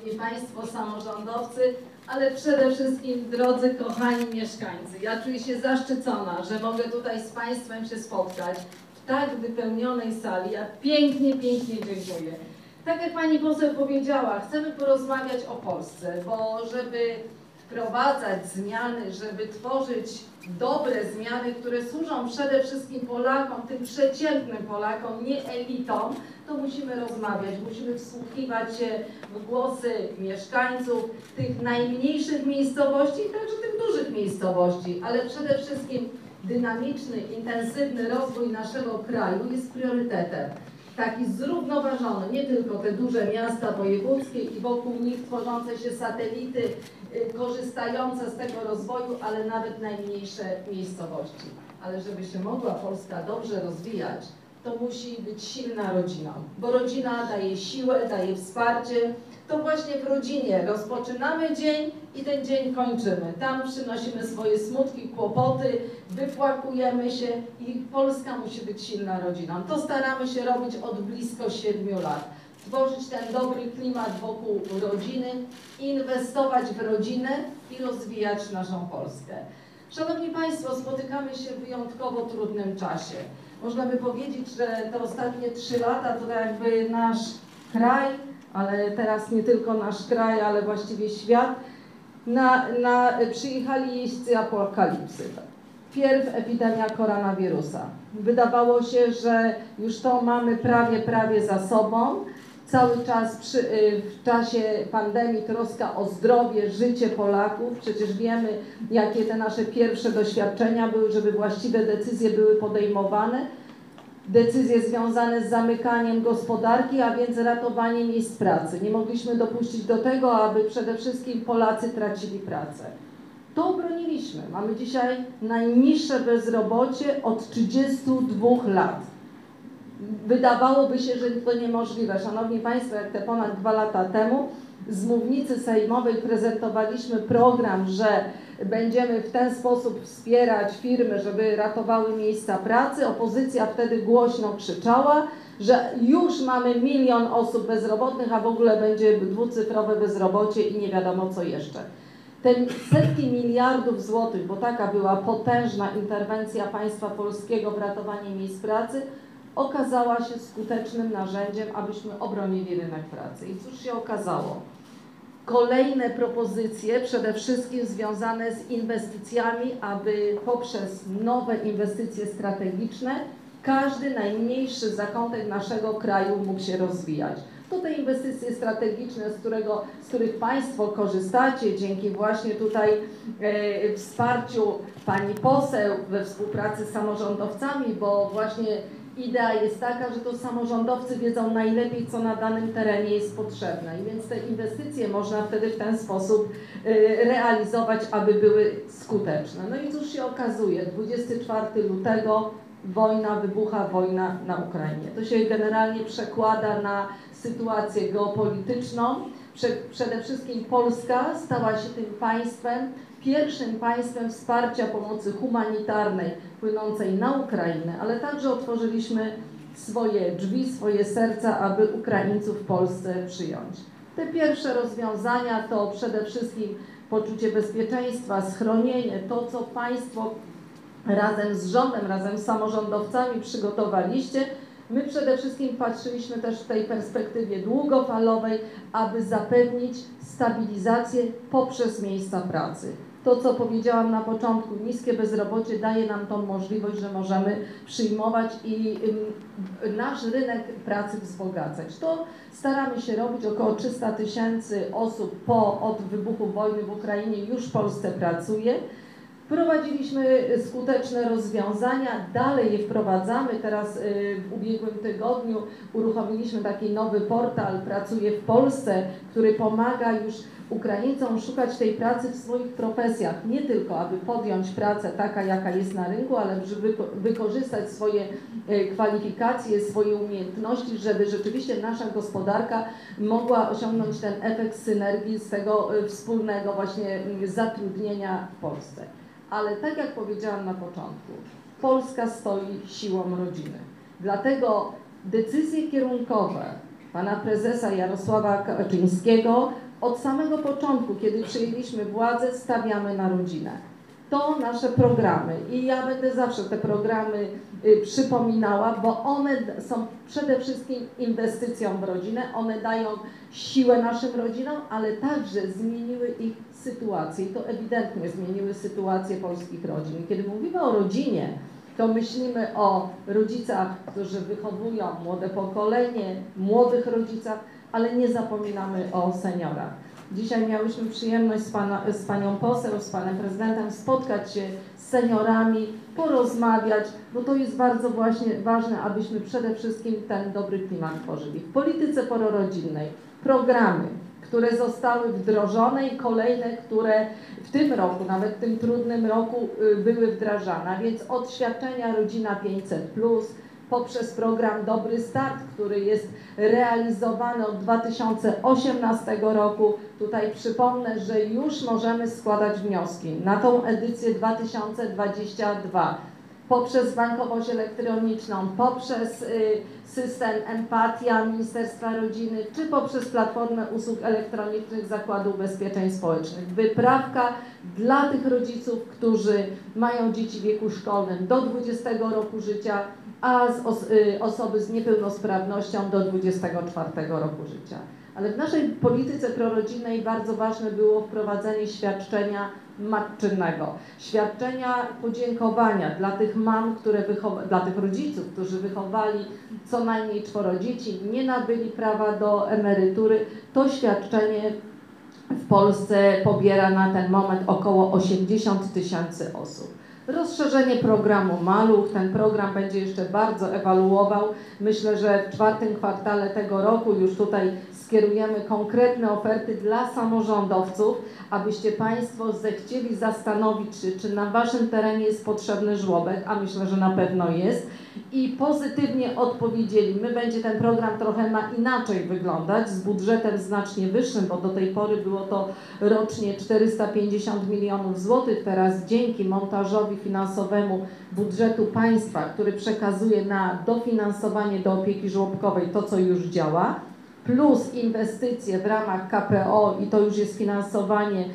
Szanowni Państwo samorządowcy, ale przede wszystkim drodzy, kochani mieszkańcy. Ja czuję się zaszczycona, że mogę tutaj z Państwem się spotkać w tak wypełnionej sali. Ja pięknie, pięknie dziękuję. Tak jak Pani poseł powiedziała, chcemy porozmawiać o Polsce, bo żeby wprowadzać zmiany, żeby tworzyć dobre zmiany, które służą przede wszystkim Polakom, tym przeciętnym Polakom, nie elitom, to musimy rozmawiać, musimy wsłuchiwać się w głosy mieszkańców tych najmniejszych miejscowości i także tych dużych miejscowości, ale przede wszystkim dynamiczny, intensywny rozwój naszego kraju jest priorytetem. Taki zrównoważony, nie tylko te duże miasta wojewódzkie i wokół nich tworzące się satelity, korzystające z tego rozwoju, ale nawet najmniejsze miejscowości. Ale żeby się mogła Polska dobrze rozwijać, to musi być silna rodzina, bo rodzina daje siłę, daje wsparcie. To właśnie w rodzinie rozpoczynamy dzień i ten dzień kończymy. Tam przynosimy swoje smutki, kłopoty, wypłakujemy się i Polska musi być silna rodziną. To staramy się robić od blisko 7 lat. Tworzyć ten dobry klimat wokół rodziny, inwestować w rodzinę i rozwijać naszą Polskę. Szanowni Państwo, spotykamy się w wyjątkowo trudnym czasie. Można by powiedzieć, że te ostatnie 3 lata to jakby nasz kraj, ale teraz nie tylko nasz kraj, ale właściwie świat, przyjechali jeźdźcy apokalipsy. Pierw epidemia koronawirusa. Wydawało się, że już to mamy prawie za sobą. Cały czas w czasie pandemii troska o zdrowie, życie Polaków. Przecież wiemy, jakie te nasze pierwsze doświadczenia były, żeby właściwe decyzje były podejmowane. Decyzje związane z zamykaniem gospodarki, a więc ratowaniem miejsc pracy. Nie mogliśmy dopuścić do tego, aby przede wszystkim Polacy tracili pracę. To obroniliśmy. Mamy dzisiaj najniższe bezrobocie od 32 lat. Wydawałoby się, że to niemożliwe. Szanowni Państwo, jak te ponad 2 lata temu z mównicy sejmowej prezentowaliśmy program, że będziemy w ten sposób wspierać firmy, żeby ratowały miejsca pracy. Opozycja wtedy głośno krzyczała, że już mamy 1 milion osób bezrobotnych, a w ogóle będzie dwucyfrowe bezrobocie i nie wiadomo co jeszcze. Te setki miliardów złotych, bo taka była potężna interwencja państwa polskiego w ratowanie miejsc pracy, okazała się skutecznym narzędziem, abyśmy obronili rynek pracy. I cóż się okazało? Kolejne propozycje, przede wszystkim związane z inwestycjami, aby poprzez nowe inwestycje strategiczne każdy najmniejszy zakątek naszego kraju mógł się rozwijać. To te inwestycje strategiczne, z których Państwo korzystacie dzięki właśnie tutaj wsparciu Pani poseł we współpracy z samorządowcami, bo właśnie idea jest taka, że to samorządowcy wiedzą najlepiej, co na danym terenie jest potrzebne. I więc te inwestycje można wtedy w ten sposób realizować, aby były skuteczne. No i cóż się okazuje? 24 lutego wybucha wojna na Ukrainie. To się generalnie przekłada na sytuację geopolityczną. Przede wszystkim Polska stała się tym państwem, pierwszym państwem wsparcia pomocy humanitarnej płynącej na Ukrainę, ale także otworzyliśmy swoje drzwi, swoje serca, aby Ukraińców w Polsce przyjąć. Te pierwsze rozwiązania to przede wszystkim poczucie bezpieczeństwa, schronienie, to co Państwo razem z rządem, razem z samorządowcami przygotowaliście. My przede wszystkim patrzyliśmy też w tej perspektywie długofalowej, aby zapewnić stabilizację poprzez miejsca pracy. To, co powiedziałam na początku, niskie bezrobocie daje nam tą możliwość, że możemy przyjmować i nasz rynek pracy wzbogacać. To staramy się robić. Około 300 000 osób od wybuchu wojny w Ukrainie już w Polsce pracuje. Wprowadziliśmy skuteczne rozwiązania, dalej je wprowadzamy. Teraz w ubiegłym tygodniu uruchomiliśmy taki nowy portal Pracuję w Polsce, który pomaga już Ukraińcom szukać tej pracy w swoich profesjach. Nie tylko, aby podjąć pracę taka, jaka jest na rynku, ale żeby wykorzystać swoje kwalifikacje, swoje umiejętności, żeby rzeczywiście nasza gospodarka mogła osiągnąć ten efekt synergii z tego wspólnego właśnie zatrudnienia w Polsce. Ale tak jak powiedziałam na początku, Polska stoi siłą rodziny. Dlatego decyzje kierunkowe pana prezesa Jarosława Kaczyńskiego Od samego początku, kiedy przyjęliśmy władzę, stawiamy na rodzinę. To nasze programy i ja będę zawsze te programy przypominała, bo one są przede wszystkim inwestycją w rodzinę, one dają siłę naszym rodzinom, ale także zmieniły ich sytuację i to ewidentnie zmieniły sytuację polskich rodzin. Kiedy mówimy o rodzinie, to myślimy o rodzicach, którzy wychowują młode pokolenie, młodych rodzicach, ale nie zapominamy o seniorach. Dzisiaj miałyśmy przyjemność z panią poseł, z panem prezydentem spotkać się z seniorami, porozmawiać, bo to jest bardzo właśnie ważne, abyśmy przede wszystkim ten dobry klimat tworzyli. W polityce prorodzinnej programy, które zostały wdrożone i kolejne, które w tym roku, nawet w tym trudnym roku były wdrażane, a więc od świadczenia Rodzina 500+, poprzez program Dobry Start, który jest realizowany od 2018 roku. Tutaj przypomnę, że już możemy składać wnioski na tą edycję 2022 poprzez bankowość elektroniczną, poprzez system Empatia Ministerstwa Rodziny, czy poprzez platformę usług elektronicznych Zakładu Ubezpieczeń Społecznych. Wyprawka dla tych rodziców, którzy mają dzieci w wieku szkolnym do 20 roku życia, a osoby z niepełnosprawnością do 24 roku życia. Ale w naszej polityce prorodzinnej bardzo ważne było wprowadzenie świadczenia matczynego. Świadczenia podziękowania dla tych mam, dla tych rodziców, którzy wychowali co najmniej 4 dzieci, nie nabyli prawa do emerytury. To świadczenie w Polsce pobiera na ten moment około 80 000 osób. Rozszerzenie programu Maluch, ten program będzie jeszcze bardzo ewoluował. Myślę, że w 4. kwartale tego roku już tutaj skierujemy konkretne oferty dla samorządowców, abyście Państwo zechcieli zastanowić się, czy na Waszym terenie jest potrzebny żłobek, a myślę, że na pewno jest, i pozytywnie odpowiedzieli. Będzie ten program trochę inaczej wyglądać, z budżetem znacznie wyższym, bo do tej pory było to rocznie 450 milionów złotych. Teraz dzięki montażowi finansowemu budżetu państwa, który przekazuje na dofinansowanie do opieki żłobkowej to, co już działa, plus inwestycje w ramach KPO i to już jest finansowanie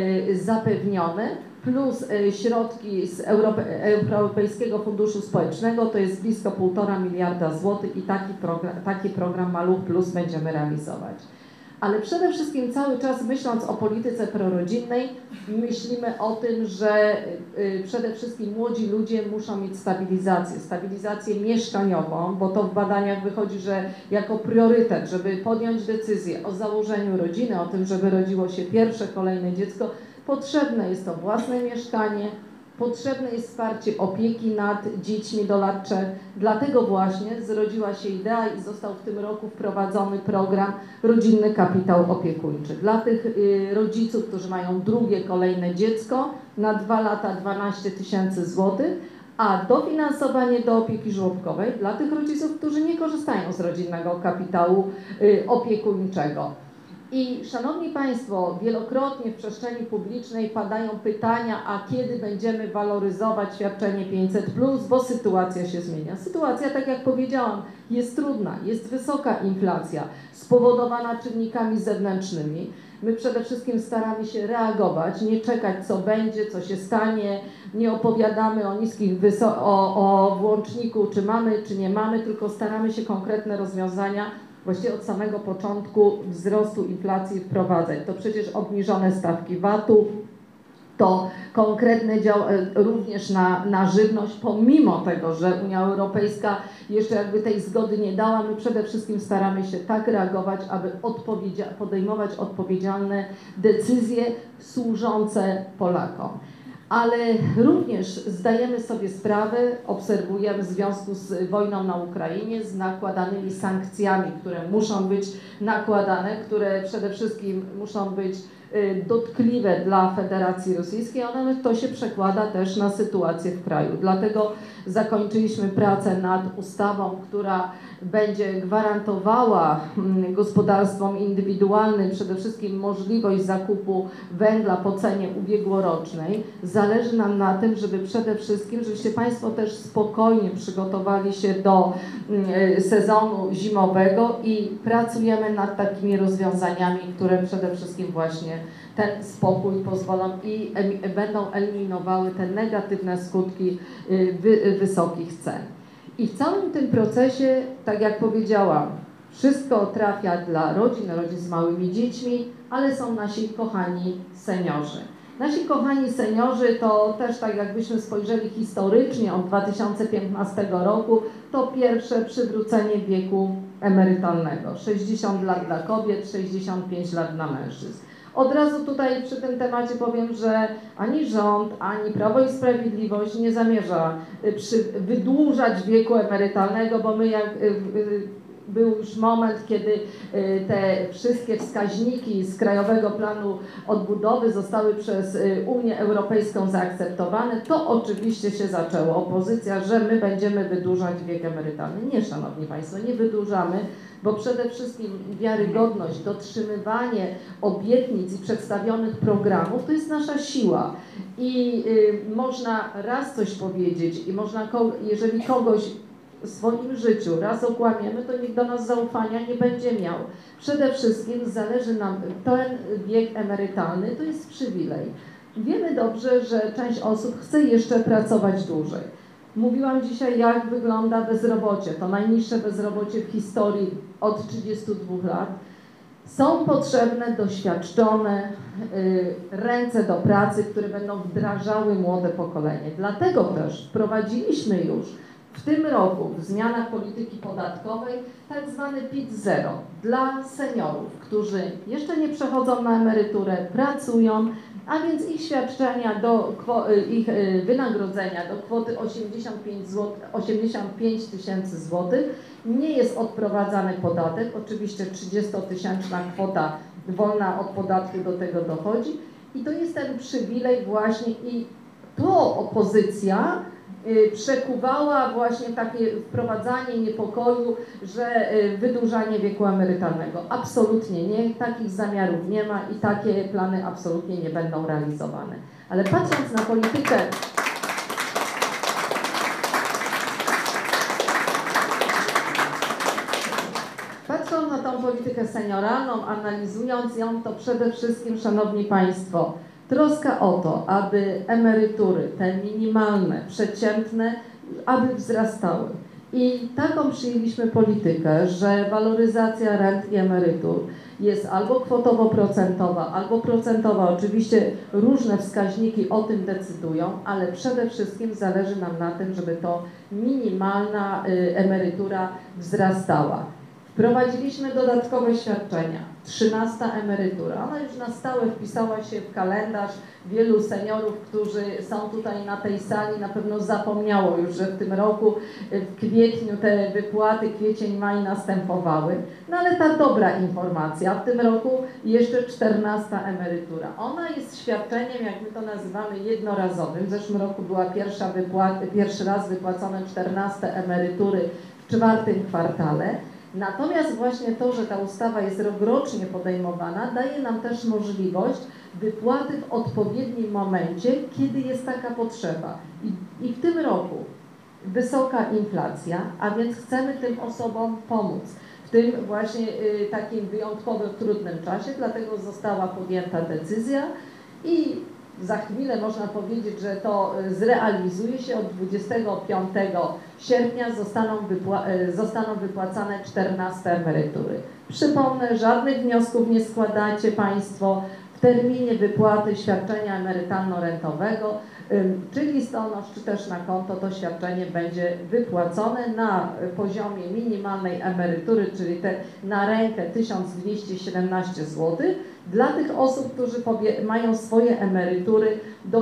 zapewnione, plus środki z Europejskiego Funduszu Społecznego, to jest blisko 1,5 miliarda złotych i taki program Maluch Plus będziemy realizować. Ale przede wszystkim cały czas myśląc o polityce prorodzinnej, myślimy o tym, że przede wszystkim młodzi ludzie muszą mieć stabilizację mieszkaniową, bo to w badaniach wychodzi, że jako priorytet, żeby podjąć decyzję o założeniu rodziny, o tym, żeby rodziło się pierwsze, kolejne dziecko, potrzebne jest to własne mieszkanie, potrzebne jest wsparcie opieki nad dziećmi do lat 3. Dlatego właśnie zrodziła się idea i został w tym roku wprowadzony program Rodzinny Kapitał Opiekuńczy. Dla tych rodziców, którzy mają drugie, kolejne dziecko, na 2 lata 12 000 złotych, a dofinansowanie do opieki żłobkowej dla tych rodziców, którzy nie korzystają z rodzinnego kapitału opiekuńczego. I szanowni Państwo, wielokrotnie w przestrzeni publicznej padają pytania, a kiedy będziemy waloryzować świadczenie 500+, bo sytuacja się zmienia. Sytuacja, tak jak powiedziałam, jest trudna, jest wysoka inflacja, spowodowana czynnikami zewnętrznymi. My przede wszystkim staramy się reagować, nie czekać, co będzie, co się stanie, nie opowiadamy o niskich o włączniku, czy mamy, czy nie mamy, tylko staramy się konkretne rozwiązania właściwie od samego początku wzrostu inflacji wprowadzać. To przecież obniżone stawki VAT-u, to konkretne również na żywność, pomimo tego, że Unia Europejska jeszcze jakby tej zgody nie dała, my przede wszystkim staramy się tak reagować, aby podejmować odpowiedzialne decyzje służące Polakom. Ale również zdajemy sobie sprawę, obserwujemy w związku z wojną na Ukrainie, z nakładanymi sankcjami, które muszą być nakładane, które przede wszystkim muszą być dotkliwe dla Federacji Rosyjskiej, ale to się przekłada też na sytuację w kraju. Dlatego zakończyliśmy pracę nad ustawą, która będzie gwarantowała gospodarstwom indywidualnym przede wszystkim możliwość zakupu węgla po cenie ubiegłorocznej za zależy nam na tym, żeby przede wszystkim, żebyście Państwo też spokojnie przygotowali się do sezonu zimowego i pracujemy nad takimi rozwiązaniami, które przede wszystkim właśnie ten spokój pozwolą i będą eliminowały te negatywne skutki wysokich cen. I w całym tym procesie, tak jak powiedziałam, wszystko trafia dla rodzin z małymi dziećmi, ale są nasi kochani seniorzy. Nasi kochani seniorzy to też, tak jakbyśmy spojrzeli historycznie od 2015 roku, to pierwsze przywrócenie wieku emerytalnego. 60 lat dla kobiet, 65 lat dla mężczyzn. Od razu tutaj przy tym temacie powiem, że ani rząd, ani Prawo i Sprawiedliwość nie zamierza wydłużać wieku emerytalnego, bo my jak był już moment, kiedy te wszystkie wskaźniki z Krajowego Planu Odbudowy zostały przez Unię Europejską zaakceptowane, to oczywiście się zaczęło opozycja, że my będziemy wydłużać wiek emerytalny. Nie, Szanowni Państwo, nie wydłużamy, bo przede wszystkim wiarygodność, dotrzymywanie obietnic i przedstawionych programów to jest nasza siła. I można raz coś powiedzieć i można, jeżeli kogoś w swoim życiu raz okłamiemy, to nikt do nas zaufania nie będzie miał. Przede wszystkim zależy nam, ten wiek emerytalny to jest przywilej. Wiemy dobrze, że część osób chce jeszcze pracować dłużej. Mówiłam dzisiaj, jak wygląda bezrobocie. To najniższe bezrobocie w historii od 32 lat. Są potrzebne doświadczone ręce do pracy, które będą wdrażały młode pokolenie. Dlatego też wprowadziliśmy już w tym roku w zmianach polityki podatkowej tak zwany PIT-0 dla seniorów, którzy jeszcze nie przechodzą na emeryturę, pracują, a więc ich świadczenia, ich wynagrodzenia do kwoty 85 tysięcy złotych nie jest odprowadzany podatek. Oczywiście 30-tysięczna kwota wolna od podatku do tego dochodzi i to jest ten przywilej właśnie i to opozycja przekuwała właśnie takie wprowadzanie niepokoju, że wydłużanie wieku emerytalnego. Absolutnie nie, takich zamiarów nie ma i takie plany absolutnie nie będą realizowane. Ale patrząc na politykę Patrząc na tą politykę senioralną, analizując ją, to przede wszystkim, Szanowni Państwo, troska o to, aby emerytury, te minimalne, przeciętne, aby wzrastały. I taką przyjęliśmy politykę, że waloryzacja rent i emerytur jest albo kwotowo-procentowa, albo procentowa. Oczywiście różne wskaźniki o tym decydują, ale przede wszystkim zależy nam na tym, żeby to minimalna emerytura wzrastała. Wprowadziliśmy dodatkowe świadczenia, 13. emerytura. Ona już na stałe wpisała się w kalendarz wielu seniorów, którzy są tutaj na tej sali. Na pewno zapomniało już, że w tym roku, w kwietniu te wypłaty, kwiecień, maj następowały. No ale ta dobra informacja, w tym roku jeszcze 14. emerytura. Ona jest świadczeniem, jak my to nazywamy, jednorazowym. W zeszłym roku była pierwszy raz wypłacone 14 emerytury w 4. kwartale. Natomiast właśnie to, że ta ustawa jest rokrocznie podejmowana, daje nam też możliwość wypłaty w odpowiednim momencie, kiedy jest taka potrzeba. I w tym roku wysoka inflacja, a więc chcemy tym osobom pomóc. W tym właśnie takim wyjątkowym, trudnym czasie, dlatego została podjęta decyzja i za chwilę można powiedzieć, że to zrealizuje się. Od 25 sierpnia zostaną wypłacane 14 emerytury. Przypomnę, żadnych wniosków nie składacie Państwo. W terminie wypłaty świadczenia emerytalno-rentowego, czy listonosz, czy też na konto, to świadczenie będzie wypłacone na poziomie minimalnej emerytury, czyli na rękę 1217 zł, dla tych osób, którzy mają swoje emerytury do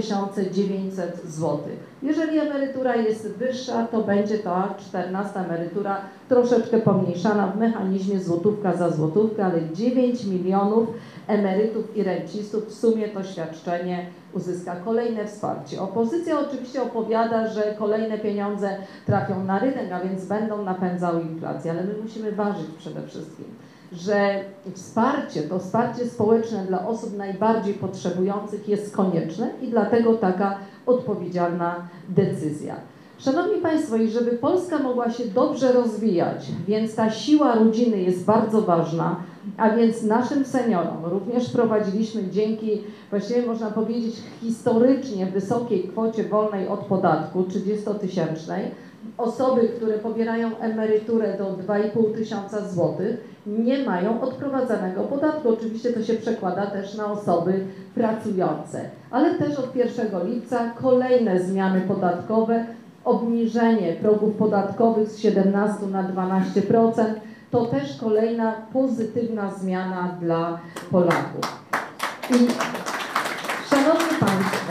2900 zł. Jeżeli emerytura jest wyższa, to będzie ta 14 emerytura troszeczkę pomniejszana w mechanizmie złotówka za złotówkę, ale 9 milionów emerytów i rencistów w sumie to świadczenie uzyska. Kolejne wsparcie. Opozycja oczywiście opowiada, że kolejne pieniądze trafią na rynek, a więc będą napędzały inflację, ale my musimy ważyć przede wszystkim. że to wsparcie społeczne dla osób najbardziej potrzebujących jest konieczne i dlatego taka odpowiedzialna decyzja. Szanowni Państwo, i żeby Polska mogła się dobrze rozwijać, więc ta siła rodziny jest bardzo ważna, a więc naszym seniorom również prowadziliśmy dzięki, właściwie można powiedzieć, historycznie wysokiej kwocie wolnej od podatku, 30-tysięcznej, osoby, które pobierają emeryturę do 2,5 tysiąca złotych, nie mają odprowadzanego podatku. Oczywiście to się przekłada też na osoby pracujące, ale też od 1 lipca kolejne zmiany podatkowe, obniżenie progów podatkowych z 17 na 12%, to też kolejna pozytywna zmiana dla Polaków. I szanowni Państwo,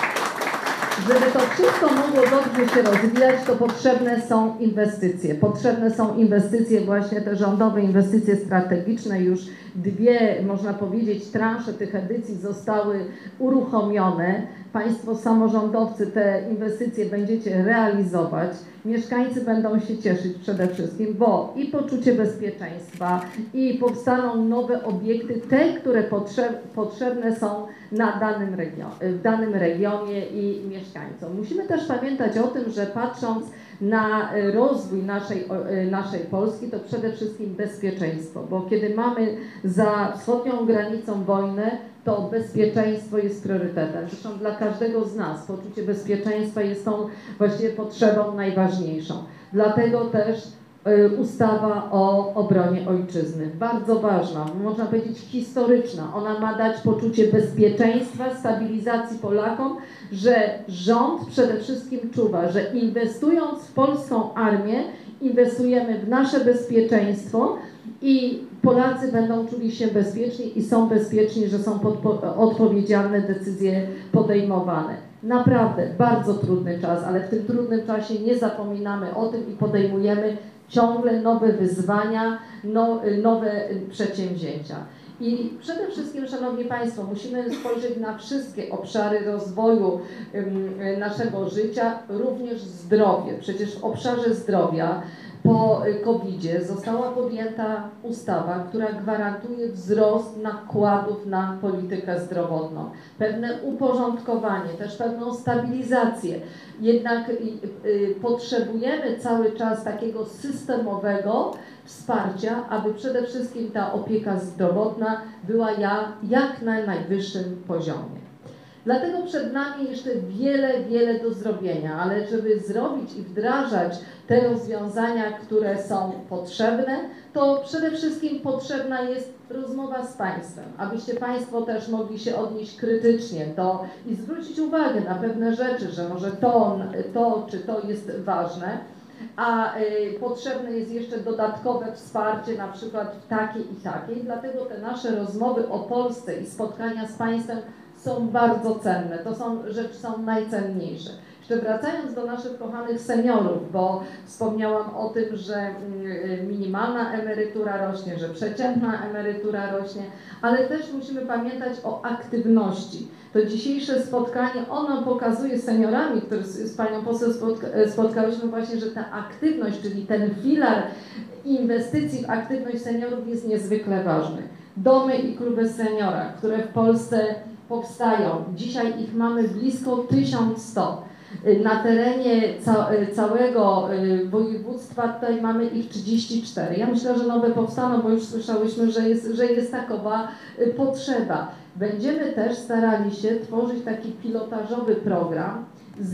żeby to wszystko mogło dobrze się rozwijać, to potrzebne są inwestycje. Potrzebne są inwestycje, właśnie te rządowe inwestycje strategiczne. Już 2, można powiedzieć, transze tych edycji zostały uruchomione. Państwo samorządowcy te inwestycje będziecie realizować. Mieszkańcy będą się cieszyć przede wszystkim, bo i poczucie bezpieczeństwa, i powstaną nowe obiekty, te, które potrzebne są w danym regionie i mieszkańcom. Musimy też pamiętać o tym, że patrząc na rozwój naszej Polski, to przede wszystkim bezpieczeństwo, bo kiedy mamy za wschodnią granicą wojnę, to bezpieczeństwo jest priorytetem. Zresztą dla każdego z nas poczucie bezpieczeństwa jest tą właściwie potrzebą najważniejszą. Dlatego też ustawa o obronie ojczyzny, bardzo ważna, można powiedzieć historyczna. Ona ma dać poczucie bezpieczeństwa, stabilizacji Polakom, że rząd przede wszystkim czuwa, że inwestując w polską armię, inwestujemy w nasze bezpieczeństwo i Polacy będą czuli się bezpieczni i są bezpieczni, że są odpowiedzialne decyzje podejmowane. Naprawdę bardzo trudny czas, ale w tym trudnym czasie nie zapominamy o tym i podejmujemy ciągle nowe wyzwania, nowe przedsięwzięcia. I przede wszystkim, Szanowni Państwo, musimy spojrzeć na wszystkie obszary rozwoju naszego życia, również zdrowie. Przecież w obszarze zdrowia po COVID-zie została podjęta ustawa, która gwarantuje wzrost nakładów na politykę zdrowotną, pewne uporządkowanie, też pewną stabilizację. Jednak potrzebujemy cały czas takiego systemowego wsparcia, aby przede wszystkim ta opieka zdrowotna była jak na najwyższym poziomie. Dlatego przed nami jeszcze wiele do zrobienia, ale żeby zrobić i wdrażać te rozwiązania, które są potrzebne, to przede wszystkim potrzebna jest rozmowa z Państwem, abyście Państwo też mogli się odnieść krytycznie i zwrócić uwagę na pewne rzeczy, że może to czy to jest ważne, a potrzebne jest jeszcze dodatkowe wsparcie, na przykład w takiej i takiej. Dlatego te nasze rozmowy o Polsce i spotkania z Państwem są bardzo cenne, rzeczy są najcenniejsze. Jeszcze wracając do naszych kochanych seniorów, bo wspomniałam o tym, że minimalna emerytura rośnie, że przeciętna emerytura rośnie, ale też musimy pamiętać o aktywności. To dzisiejsze spotkanie, ono pokazuje seniorami, które z Panią poseł spotkałyśmy właśnie, że ta aktywność, czyli ten filar inwestycji w aktywność seniorów jest niezwykle ważny. Domy i kluby seniora, które w Polsce powstają. Dzisiaj ich mamy blisko 1100. Na terenie całego województwa tutaj mamy ich 34. Ja myślę, że nowe powstaną, bo już słyszałyśmy, że jest takowa potrzeba. Będziemy też starali się tworzyć taki pilotażowy program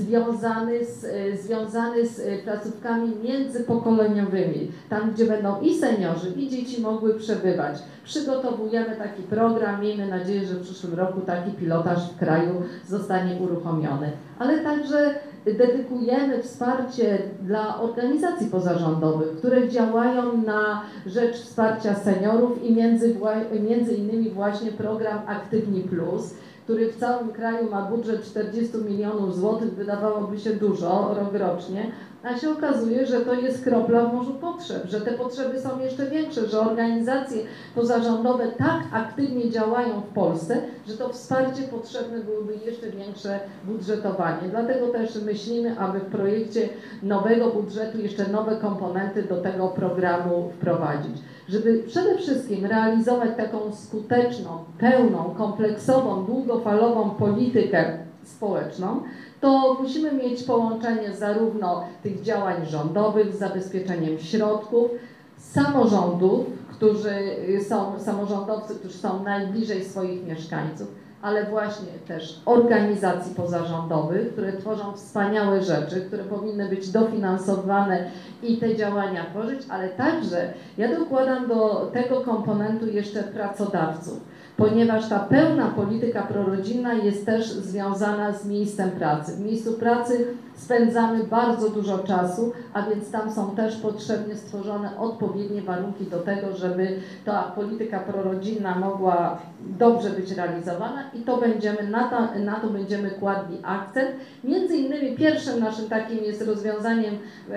związany z placówkami międzypokoleniowymi, tam gdzie będą i seniorzy, i dzieci mogły przebywać. Przygotowujemy taki program, miejmy nadzieję, że w przyszłym roku taki pilotaż w kraju zostanie uruchomiony. Ale także dedykujemy wsparcie dla organizacji pozarządowych, które działają na rzecz wsparcia seniorów i między innymi właśnie program Aktywni Plus, który w całym kraju ma budżet 40 milionów złotych, wydawałoby się dużo rokrocznie, A się okazuje, że to jest kropla w morzu potrzeb, że te potrzeby są jeszcze większe, że organizacje pozarządowe tak aktywnie działają w Polsce, że to wsparcie potrzebne byłoby jeszcze większe budżetowanie. Dlatego też myślimy, aby w projekcie nowego budżetu jeszcze nowe komponenty do tego programu wprowadzić. Żeby przede wszystkim realizować taką skuteczną, pełną, kompleksową, długofalową politykę społeczną, to musimy mieć połączenie zarówno tych działań rządowych z zabezpieczeniem środków, samorządów, samorządowcy, którzy są najbliżej swoich mieszkańców, ale właśnie też organizacji pozarządowych, które tworzą wspaniałe rzeczy, które powinny być dofinansowane i te działania tworzyć, ale także ja dokładam do tego komponentu jeszcze pracodawców, ponieważ ta pełna polityka prorodzinna jest też związana z miejscem pracy. W miejscu pracy spędzamy bardzo dużo czasu, a więc tam są też potrzebnie stworzone odpowiednie warunki do tego, żeby ta polityka prorodzinna mogła dobrze być realizowana i to będziemy, na to będziemy kładli akcent. Między innymi pierwszym naszym takim jest rozwiązaniem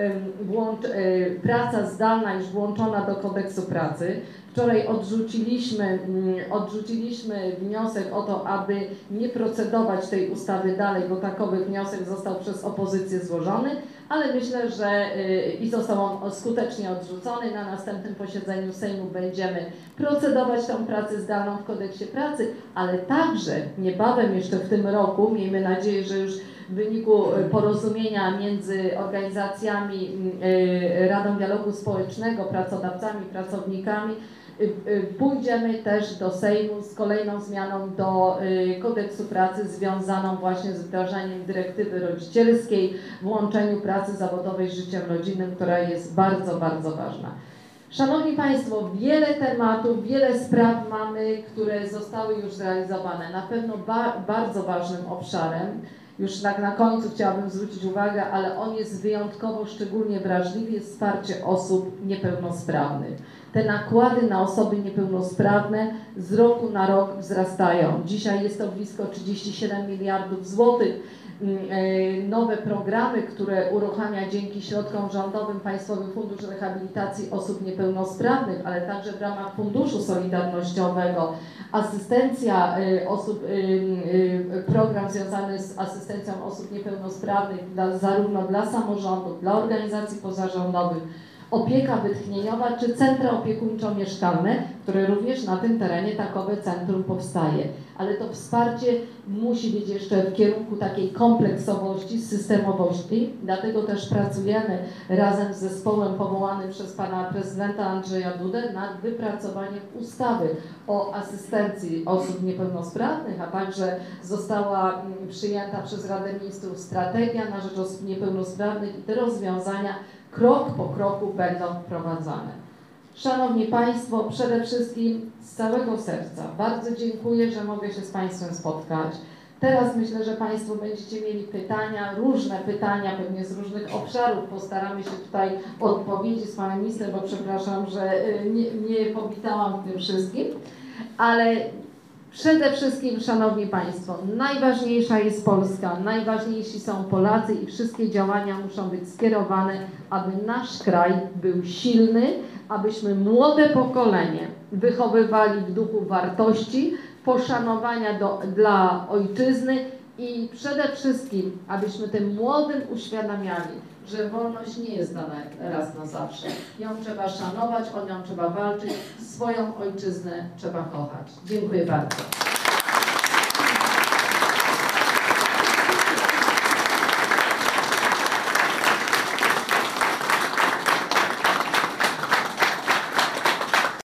praca zdalna już włączona do kodeksu pracy. Wczoraj odrzuciliśmy wniosek o to, aby nie procedować tej ustawy dalej, bo takowy wniosek został przez opozycję złożony, ale myślę, że i został on skutecznie odrzucony. Na następnym posiedzeniu Sejmu będziemy procedować tą pracę zdalną w kodeksie pracy, ale także niebawem jeszcze w tym roku, miejmy nadzieję, że już w wyniku porozumienia między organizacjami, Radą Dialogu Społecznego, pracodawcami, pracownikami, pójdziemy też do Sejmu z kolejną zmianą do kodeksu pracy związaną właśnie z wdrażaniem dyrektywy rodzicielskiej, włączeniu pracy zawodowej z życiem rodzinnym, która jest bardzo, bardzo ważna. Szanowni Państwo, wiele tematów, wiele spraw mamy, które zostały już zrealizowane. Na pewno bardzo ważnym obszarem, już tak na końcu chciałabym zwrócić uwagę, ale on jest wyjątkowo, szczególnie wrażliwy, jest wsparcie osób niepełnosprawnych. Te nakłady na osoby niepełnosprawne z roku na rok wzrastają. Dzisiaj jest to blisko 37 miliardów złotych. Nowe programy, które uruchamia dzięki środkom rządowym Państwowy Fundusz Rehabilitacji Osób Niepełnosprawnych, ale także w ramach Funduszu Solidarnościowego, asystencja osób, program związany z asystencją osób niepełnosprawnych zarówno dla samorządów, dla organizacji pozarządowych, opieka wytchnieniowa czy centra opiekuńczo-mieszkalne, które również na tym terenie takowe centrum powstaje. Ale to wsparcie musi być jeszcze w kierunku takiej kompleksowości, systemowości, dlatego też pracujemy razem z zespołem powołanym przez pana prezydenta Andrzeja Dudę nad wypracowaniem ustawy o asystencji osób niepełnosprawnych, a także została przyjęta przez Radę Ministrów strategia na rzecz osób niepełnosprawnych i te rozwiązania krok po kroku będą wprowadzane. Szanowni Państwo, przede wszystkim z całego serca bardzo dziękuję, że mogę się z Państwem spotkać. Teraz myślę, że Państwo będziecie mieli pytania, różne pytania, pewnie z różnych obszarów. Postaramy się tutaj odpowiedzieć z Panem Ministrem, bo przepraszam, że nie powitałam w tym wszystkim, ale przede wszystkim, Szanowni Państwo, najważniejsza jest Polska, najważniejsi są Polacy i wszystkie działania muszą być skierowane, aby nasz kraj był silny, abyśmy młode pokolenie wychowywali w duchu wartości, poszanowania dla ojczyzny i przede wszystkim, abyśmy tym młodym uświadamiali, że wolność nie jest dana raz na zawsze. Ją trzeba szanować, o nią trzeba walczyć, swoją ojczyznę trzeba kochać. Dziękuję bardzo.